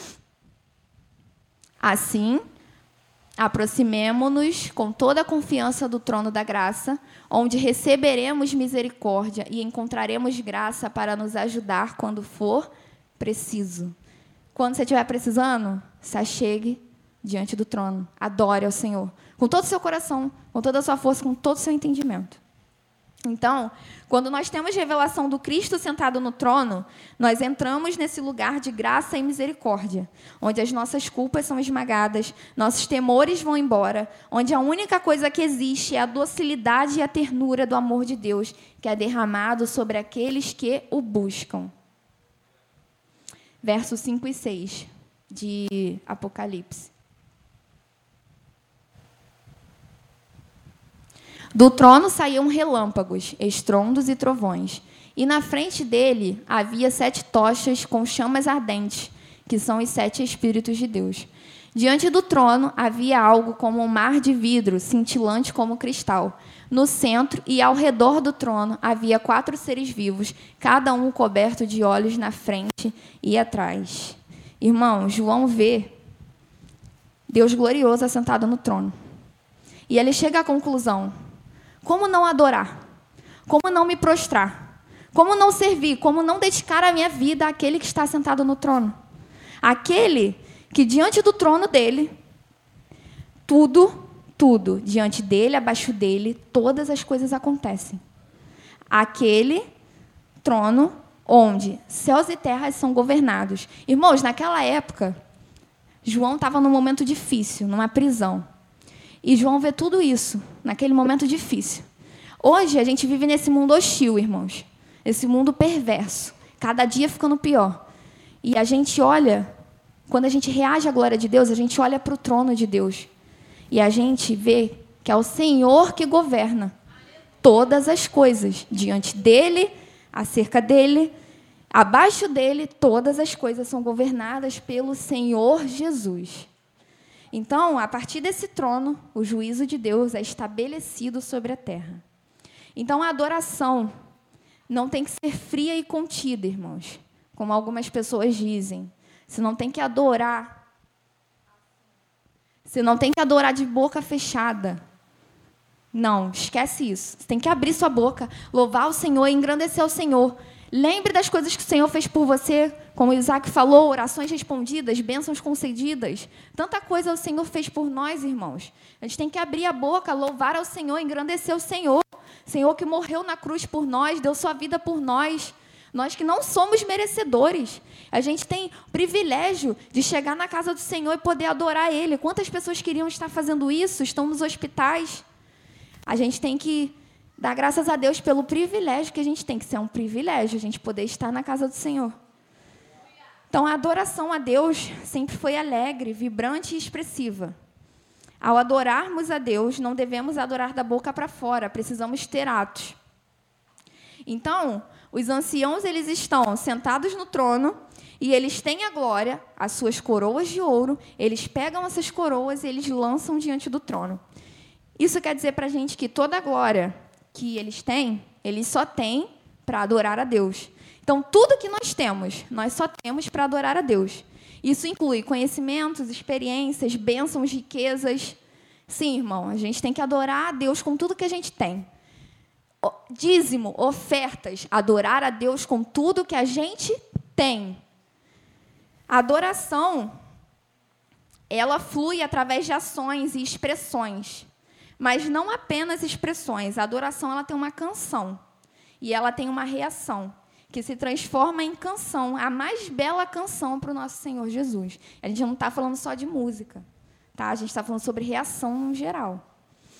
Assim, aproximemo-nos com toda a confiança do trono da graça, onde receberemos misericórdia e encontraremos graça para nos ajudar quando for preciso. Quando você estiver precisando, se achegue diante do trono. Adore ao Senhor. Com todo o seu coração, com toda a sua força, com todo o seu entendimento. Então, quando nós temos revelação do Cristo sentado no trono, nós entramos nesse lugar de graça e misericórdia, onde as nossas culpas são esmagadas, nossos temores vão embora, onde a única coisa que existe é a docilidade e a ternura do amor de Deus, que é derramado sobre aqueles que o buscam. Versos 5 e 6 de Apocalipse. Do trono saíam relâmpagos, estrondos e trovões, e na frente dele havia 7 tochas com chamas ardentes, que são os 7 Espíritos de Deus. Diante do trono havia algo como um mar de vidro, cintilante como cristal. No centro e ao redor do trono havia 4 seres vivos, cada um coberto de olhos na frente e atrás. Irmão, João vê Deus glorioso assentado no trono. E ele chega à conclusão: como não adorar? Como não me prostrar? Como não servir? Como não dedicar a minha vida àquele que está sentado no trono? Aquele que diante do trono dele, tudo, diante dele, abaixo dele, todas as coisas acontecem. Aquele trono onde céus e terras são governados. Irmãos, naquela época, João estava num momento difícil, numa prisão. E João vê tudo isso, naquele momento difícil. Hoje, a gente vive nesse mundo hostil, irmãos. Esse mundo perverso. Cada dia ficando pior. E a gente olha, quando a gente reage à glória de Deus, a gente olha para o trono de Deus. E a gente vê que é o Senhor que governa todas as coisas. Diante dele, acerca dele, abaixo dele, todas as coisas são governadas pelo Senhor Jesus. Então, a partir desse trono, o juízo de Deus é estabelecido sobre a terra. Então, a adoração não tem que ser fria e contida, irmãos, como algumas pessoas dizem. Você não tem que adorar. Você não tem que adorar de boca fechada. Não, esquece isso. Você tem que abrir sua boca, louvar o Senhor e engrandecer o Senhor. Lembre das coisas que o Senhor fez por você, como Isaac falou, orações respondidas, bênçãos concedidas. Tanta coisa o Senhor fez por nós, irmãos. A gente tem que abrir a boca, louvar ao Senhor, engrandecer o Senhor. Senhor que morreu na cruz por nós, deu sua vida por nós. Nós que não somos merecedores. A gente tem o privilégio de chegar na casa do Senhor e poder adorar Ele. Quantas pessoas queriam estar fazendo isso? Estão nos hospitais. A gente tem que Dar graças a Deus pelo privilégio que a gente tem, que isso é um privilégio, a gente poder estar na casa do Senhor. Então, a adoração a Deus sempre foi alegre, vibrante e expressiva. Ao adorarmos a Deus, não devemos adorar da boca para fora, precisamos ter atos. Então, os anciãos, eles estão sentados no trono e eles têm a glória, as suas coroas de ouro, eles pegam essas coroas e eles lançam diante do trono. Isso quer dizer para a gente que toda a glória que eles só têm para adorar a Deus. Então, tudo que nós só temos para adorar a Deus. Isso inclui conhecimentos, experiências, bênçãos, riquezas. Sim, irmão, a gente tem que adorar a Deus com tudo que a gente tem. Dízimo, ofertas, adorar a Deus com tudo que a gente tem. A adoração, ela flui através de ações e expressões. Mas não apenas expressões. A adoração, ela tem uma canção. E ela tem uma reação, que se transforma em canção, a mais bela canção para o nosso Senhor Jesus. A gente não está falando só de música, tá? A gente está falando sobre reação no geral.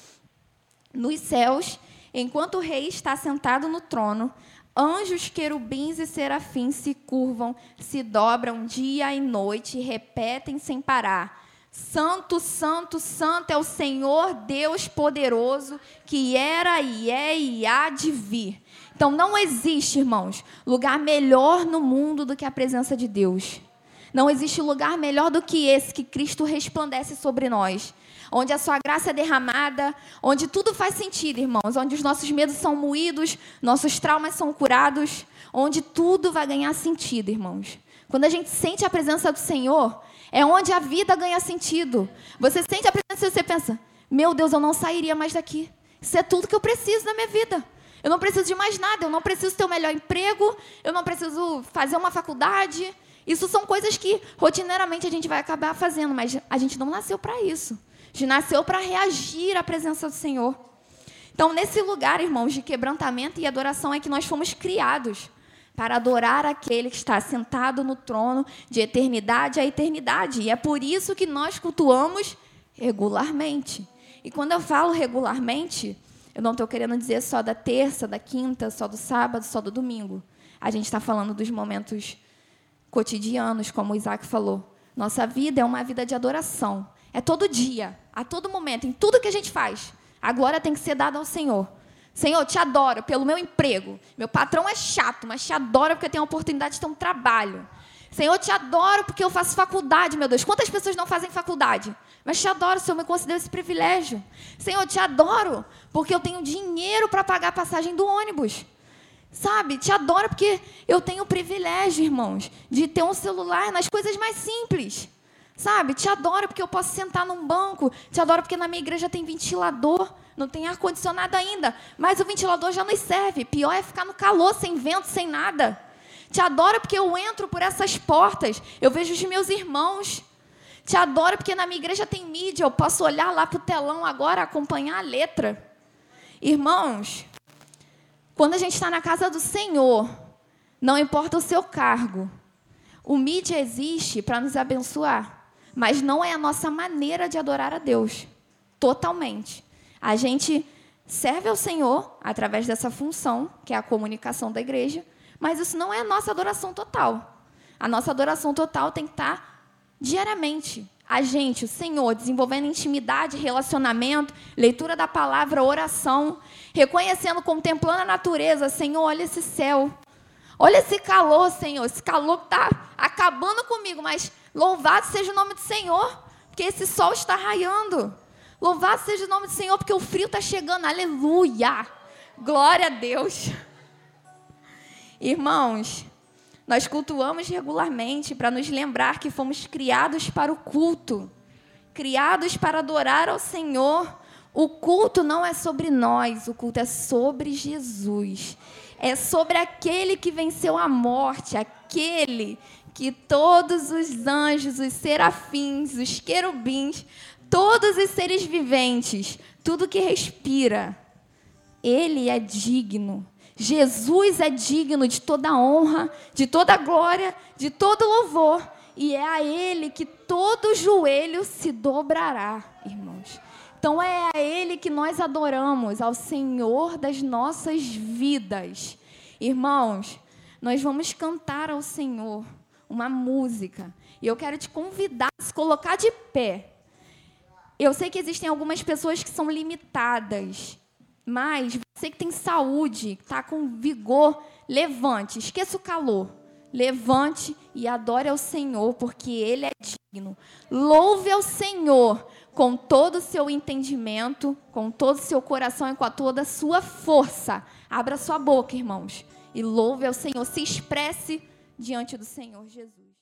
Nos céus, enquanto o rei está sentado no trono, anjos, querubins e serafins se curvam, se dobram dia e noite e repetem sem parar: Santo, Santo, Santo é o Senhor Deus poderoso, que era e é e há de vir. Então, não existe, irmãos, lugar melhor no mundo do que a presença de Deus. Não existe lugar melhor do que esse, que Cristo resplandece sobre nós. Onde a sua graça é derramada, onde tudo faz sentido, irmãos. Onde os nossos medos são moídos, nossos traumas são curados. Onde tudo vai ganhar sentido, irmãos. Quando a gente sente a presença do Senhor, é onde a vida ganha sentido. Você sente a presença e você pensa: meu Deus, eu não sairia mais daqui. Isso é tudo que eu preciso na minha vida. Eu não preciso de mais nada, eu não preciso ter o melhor emprego, eu não preciso fazer uma faculdade. Isso são coisas que, rotineiramente, a gente vai acabar fazendo, mas a gente não nasceu para isso. A gente nasceu para reagir à presença do Senhor. Então, nesse lugar, irmãos, de quebrantamento e adoração, é que nós fomos criados para adorar aquele que está sentado no trono de eternidade a eternidade. E é por isso que nós cultuamos regularmente. E quando eu falo regularmente, eu não estou querendo dizer só da terça, da quinta, só do sábado, só do domingo. A gente está falando dos momentos cotidianos, como o Isaac falou. Nossa vida é uma vida de adoração. É todo dia, a todo momento, em tudo que a gente faz. A glória tem que ser dada ao Senhor. Senhor, te adoro pelo meu emprego. Meu patrão é chato, mas te adoro porque eu tenho a oportunidade de ter um trabalho. Senhor, te adoro porque eu faço faculdade, meu Deus. Quantas pessoas não fazem faculdade? Mas te adoro, Senhor, me concedeu esse privilégio. Senhor, te adoro porque eu tenho dinheiro para pagar a passagem do ônibus. Sabe, te adoro porque eu tenho o privilégio, irmãos, de ter um celular nas coisas mais simples. Sabe, te adoro porque eu posso sentar num banco. Te adoro porque na minha igreja tem ventilador. Não tem ar-condicionado ainda, mas o ventilador já nos serve. Pior é ficar no calor, sem vento, sem nada. Te adoro porque eu entro por essas portas, eu vejo os meus irmãos. Te adoro porque na minha igreja tem mídia, eu posso olhar lá para o telão agora, acompanhar a letra. Irmãos, quando a gente está na casa do Senhor, não importa o seu cargo, o mídia existe para nos abençoar, mas não é a nossa maneira de adorar a Deus, totalmente. A gente serve ao Senhor através dessa função, que é a comunicação da igreja, mas isso não é a nossa adoração total. A nossa adoração total tem que estar diariamente. A gente, o Senhor, desenvolvendo intimidade, relacionamento, leitura da palavra, oração, reconhecendo, contemplando a natureza. Senhor, olha esse céu. Olha esse calor, Senhor. Esse calor que está acabando comigo, mas louvado seja o nome do Senhor, porque esse sol está raiando. Louvado seja o nome do Senhor, porque o frio está chegando. Aleluia! Glória a Deus. Irmãos, nós cultuamos regularmente para nos lembrar que fomos criados para o culto. Criados para adorar ao Senhor. O culto não é sobre nós, o culto é sobre Jesus. É sobre aquele que venceu a morte, aquele que todos os anjos, os serafins, os querubins, todos os seres viventes, tudo que respira, Ele é digno. Jesus é digno de toda honra, de toda glória, de todo louvor. E é a Ele que todo joelho se dobrará, irmãos. Então é a Ele que nós adoramos, ao Senhor das nossas vidas. Irmãos, nós vamos cantar ao Senhor uma música. E eu quero te convidar a se colocar de pé. Eu sei que existem algumas pessoas que são limitadas, mas você que tem saúde, que está com vigor, levante, esqueça o calor. Levante e adore ao Senhor, porque Ele é digno. Louve ao Senhor com todo o seu entendimento, com todo o seu coração e com toda a sua força. Abra sua boca, irmãos, e louve ao Senhor. Se expresse diante do Senhor Jesus.